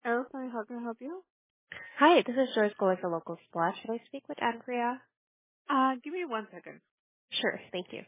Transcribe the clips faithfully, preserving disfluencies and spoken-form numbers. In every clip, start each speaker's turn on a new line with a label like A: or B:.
A: Aerofly, how can I help you?
B: Hi, this is Joyce calling for Local Splash. Should I speak with Andrea?
A: Uh, give me one second.
B: Sure, thank you.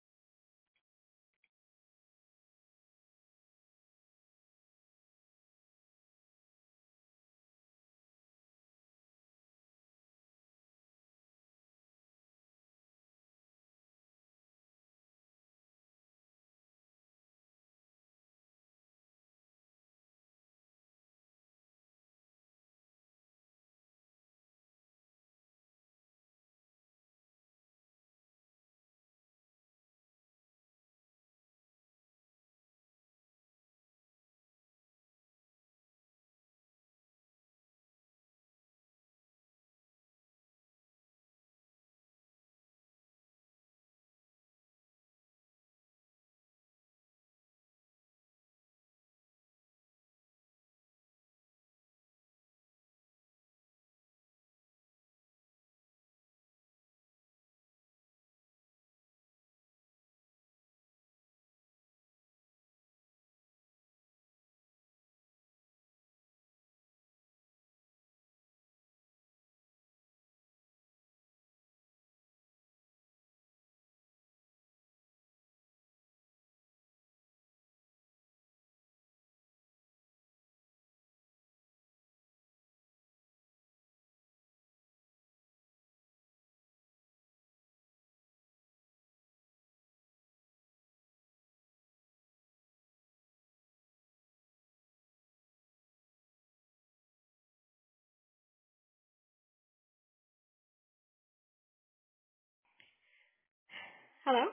A: Hello?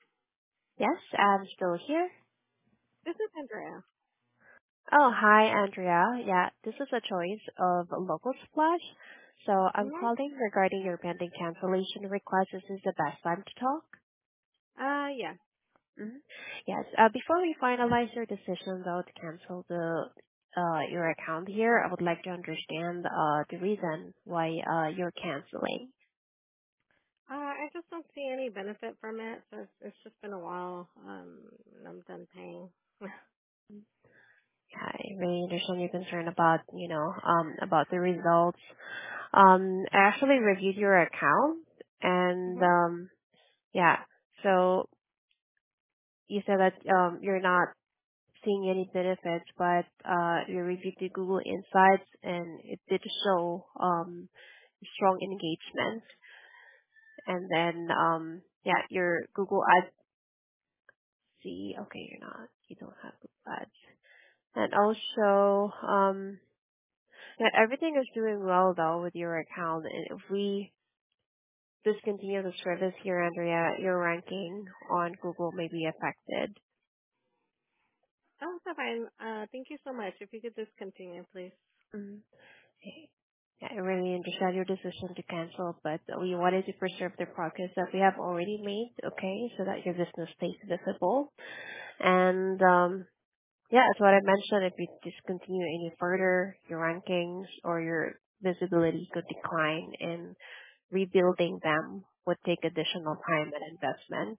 B: Yes, I'm still here.
A: This is Andrea.
B: Oh, hi, Andrea. Yeah, this is a choice of Local Splash. So I'm
A: Mm-hmm.
B: calling regarding your pending cancellation request. This is the best time to talk.
A: Uh, yeah.
B: hmm Yes. Uh, before we finalize your decision, though, to cancel the uh, your account here, I would like to understand uh, the reason why uh, you're canceling.
A: Uh, I just don't see any benefit from it, so it's, it's just been a while. Um, and I'm done paying.
B: Yeah, I really understand your concern about, you know, um, about the results. Um, I actually reviewed your account and,
A: mm-hmm.
B: um, yeah, so you said that, um, you're not seeing any benefits, but, uh, you reviewed the Google Insights and it did show, um, strong engagement. And then, um, yeah, your Google Ads, see, okay, you're not, you don't have Google Ads. And also, um, yeah, everything is doing well though with your account. And if we discontinue the service here, Andrea, your ranking on Google may be affected.
A: Oh, that's fine. Uh, thank you so much. If you could just continue, please.
B: Mm. Okay. Yeah, I really understand your decision to cancel, but we wanted to preserve the progress that we have already made, okay, so that your business stays visible. And um, yeah, that's what I mentioned. If you discontinue any further, your rankings or your visibility could decline, and rebuilding them would take additional time and investment.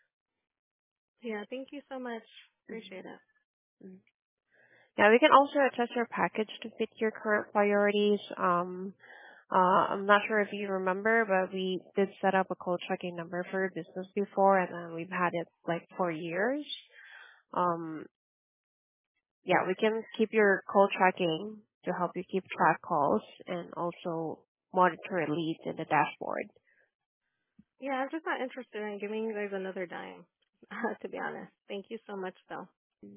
A: Yeah, thank you so much. Appreciate it.
B: Mhm. Yeah, we can also adjust your package to fit your current priorities. Um, uh, I'm not sure if you remember, but we did set up a cold checking number for your business before, and then we've had it like for years. Um, yeah, we can keep your call tracking to help you keep track calls and also monitor leads in the dashboard.
A: Yeah, I'm just not interested in giving you guys another dime, to be honest. Thank you so much, though.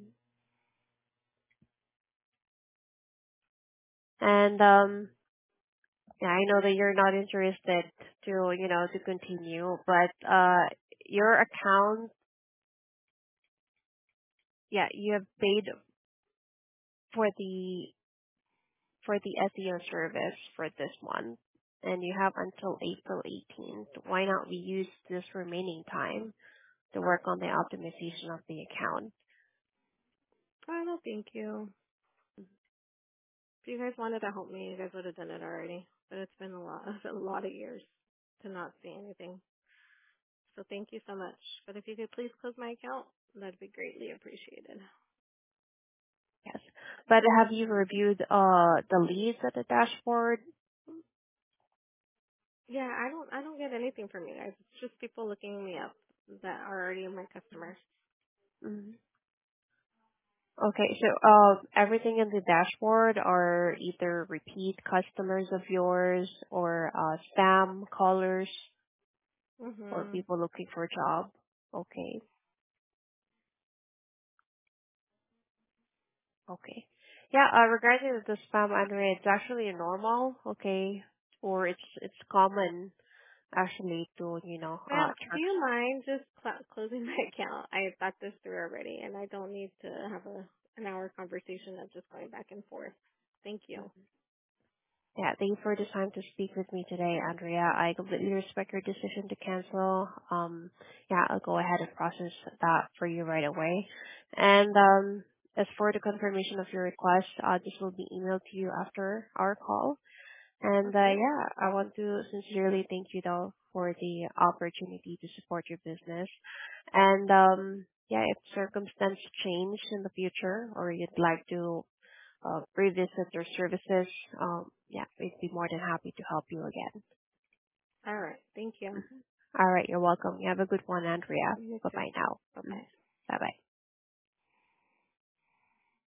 B: And um, yeah, I know that you're not interested to, you know, to continue, but uh, your account, yeah, you have paid for the for the S E O service for this month, and you have until April eighteenth. Why not we use this remaining time to work on the optimization of the account?
A: Oh, no, thank you. If you guys wanted to help me, you guys would have done it already. But it's been a lot, a lot of years to not see anything. So thank you so much. But if you could please close my account, that'd be greatly appreciated.
B: Yes. But have you reviewed uh the leads at the dashboard?
A: Yeah, I don't I don't get anything from you guys. It's just people looking me up that are already my customers.
B: Mhm. Okay, so uh, everything in the dashboard are either repeat customers of yours or uh, spam callers or
A: Mhm.
B: people looking for a job. Okay, okay. Yeah, uh, regarding the spam, Andrea, it's actually normal, okay, or it's it's common actually to you know uh
A: Ma'am, do
B: track.
A: you mind just cl- closing my account? I thought this through already, and I don't need to have a an hour conversation of just going back and forth. Thank you.
B: Yeah, thank you for the time to speak with me today, Andrea. I completely respect your decision to cancel. Um, yeah, I'll go ahead and process that for you right away. And um, as for the confirmation of your request, uh, this will be emailed to you after our call. And uh,
A: Okay.
B: yeah, I want to sincerely thank you though for the opportunity to support your business. And um, yeah, if circumstances change in the future or you'd like to uh, revisit your services, um, yeah, we'd be more than happy to help you again.
A: All right. Thank you.
B: Mhm. All right, you're welcome. You have a good one, Andrea.
A: You
B: Bye
A: too.
B: bye now.
A: Bye bye.
B: Mhm. Bye bye.